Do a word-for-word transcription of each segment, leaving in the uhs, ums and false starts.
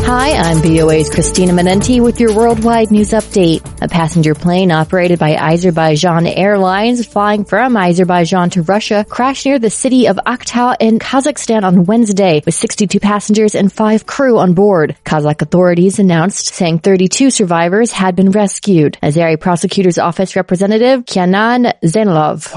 Hi, I'm V O A's Christina Menenti with your worldwide news update. A passenger plane operated by Azerbaijan Airlines flying from Azerbaijan to Russia crashed near the city of Aktau in Kazakhstan on Wednesday with sixty-two passengers and five crew on board. Kazakh authorities announced, saying thirty-two survivors had been rescued. Azeri Prosecutor's Office representative Kenan Zeynalov.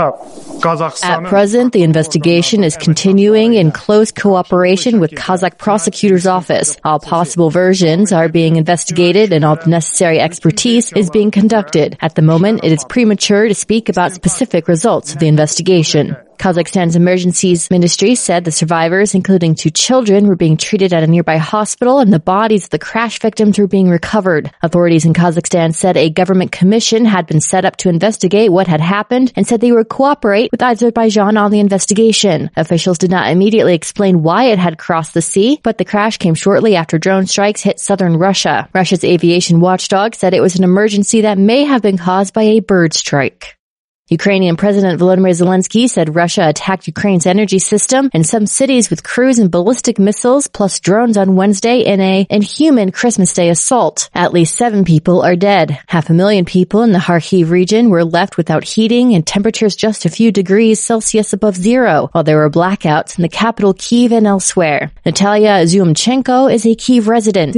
At present, the investigation is continuing in close cooperation with Kazakh Prosecutor's Office. All possible versions are being investigated and all the necessary expertise is being conducted. At the moment, it is premature to speak about specific results of the investigation. Kazakhstan's emergencies ministry said the survivors, including two children, were being treated at a nearby hospital and the bodies of the crash victims were being recovered. Authorities in Kazakhstan said a government commission had been set up to investigate what had happened and said they would cooperate with Azerbaijan on the investigation. Officials did not immediately explain why it had crossed the sea, but the crash came shortly after drone strikes hit southern Russia. Russia's aviation watchdog said it was an emergency that may have been caused by a bird strike. Ukrainian President Volodymyr Zelensky said Russia attacked Ukraine's energy system and some cities with cruise and ballistic missiles plus drones on Wednesday in a inhuman Christmas Day assault. At least seven people are dead. Half a million people in the Kharkiv region were left without heating and temperatures just a few degrees Celsius above zero, while there were blackouts in the capital Kyiv and elsewhere. Natalia Zyumchenko is a Kyiv resident.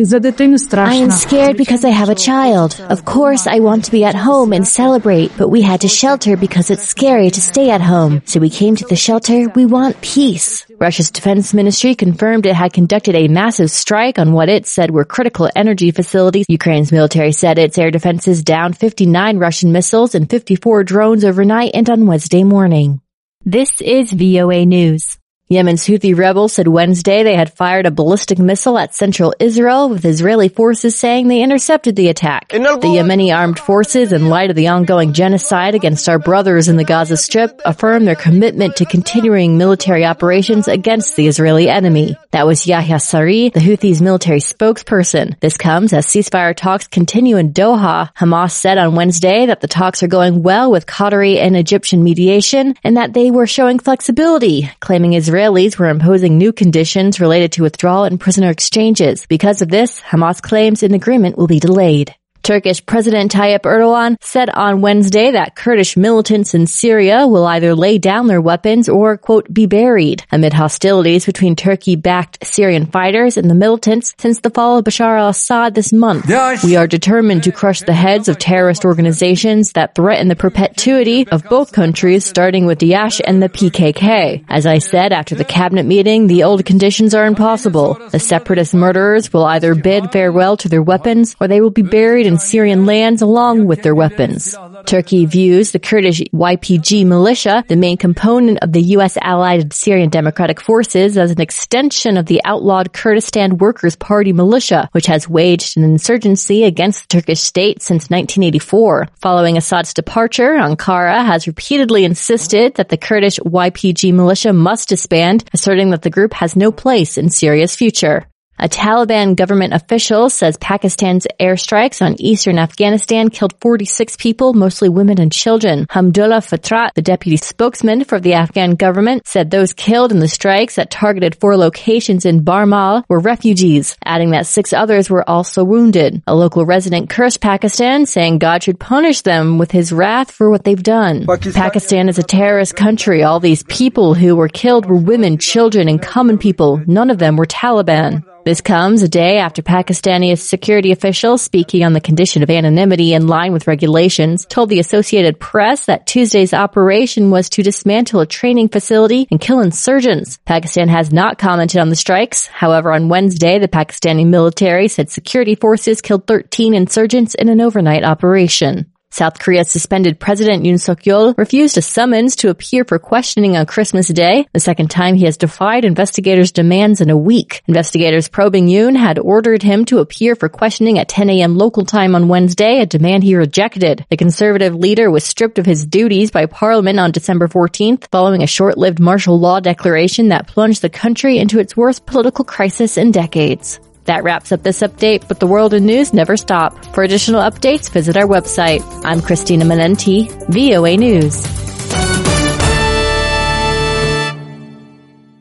I am scared because I have a child. Of course, I want to be at home and celebrate, but we had to shelter because it's scary to stay at home. So we came to the shelter. We want peace. Russia's defense ministry confirmed it had conducted a massive strike on what it said were critical energy facilities. Ukraine's military said its air defenses downed fifty-nine Russian missiles and fifty-four drones overnight and on Wednesday morning. This is V O A News. Yemen's Houthi rebels said Wednesday they had fired a ballistic missile at central Israel, with Israeli forces saying they intercepted the attack. The Yemeni armed forces, in light of the ongoing genocide against our brothers in the Gaza Strip, affirmed their commitment to continuing military operations against the Israeli enemy. That was Yahya Sari, the Houthis' military spokesperson. This comes as ceasefire talks continue in Doha. Hamas said on Wednesday that the talks are going well with Qatari and Egyptian mediation and that they were showing flexibility, claiming Israel Israelis were imposing new conditions related to withdrawal and prisoner exchanges. Because of this, Hamas claims an agreement will be delayed. Turkish President Tayyip Erdogan said on Wednesday that Kurdish militants in Syria will either lay down their weapons or, quote, be buried amid hostilities between Turkey-backed Syrian fighters and the militants since the fall of Bashar al-Assad this month. We are determined to crush the heads of terrorist organizations that threaten the perpetuity of both countries, starting with Daesh and the P K K. As I said after the cabinet meeting, the old conditions are impossible. The separatist murderers will either bid farewell to their weapons or they will be buried in Syrian lands along with their weapons. Turkey views the Kurdish Y P G militia, the main component of the U S allied Syrian Democratic Forces, as an extension of the outlawed Kurdistan Workers' Party militia, which has waged an insurgency against the Turkish state since nineteen eighty-four. Following Assad's departure, Ankara has repeatedly insisted that the Kurdish Y P G militia must disband, asserting that the group has no place in Syria's future. A Taliban government official says Pakistan's airstrikes on eastern Afghanistan killed forty-six people, mostly women and children. Hamdullah Fatrat, the deputy spokesman for the Afghan government, said those killed in the strikes that targeted four locations in Barmal were refugees, adding that six others were also wounded. A local resident cursed Pakistan, saying God should punish them with his wrath for what they've done. Pakistan, Pakistan is a terrorist country. All these people who were killed were women, children, and common people. None of them were Taliban. This comes a day after Pakistani security officials, speaking on the condition of anonymity in line with regulations, told the Associated Press that Tuesday's operation was to dismantle a training facility and kill insurgents. Pakistan has not commented on the strikes. However, on Wednesday, the Pakistani military said security forces killed thirteen insurgents in an overnight operation. South Korea's suspended President Yoon Suk-yeol refused a summons to appear for questioning on Christmas Day, the second time he has defied investigators' demands in a week. Investigators probing Yoon had ordered him to appear for questioning at ten a.m. local time on Wednesday, a demand he rejected. The conservative leader was stripped of his duties by Parliament on December fourteenth, following a short-lived martial law declaration that plunged the country into its worst political crisis in decades. That wraps up this update, but the world in news never stop. For additional updates, visit our website. I'm Christina Menenti, V O A News.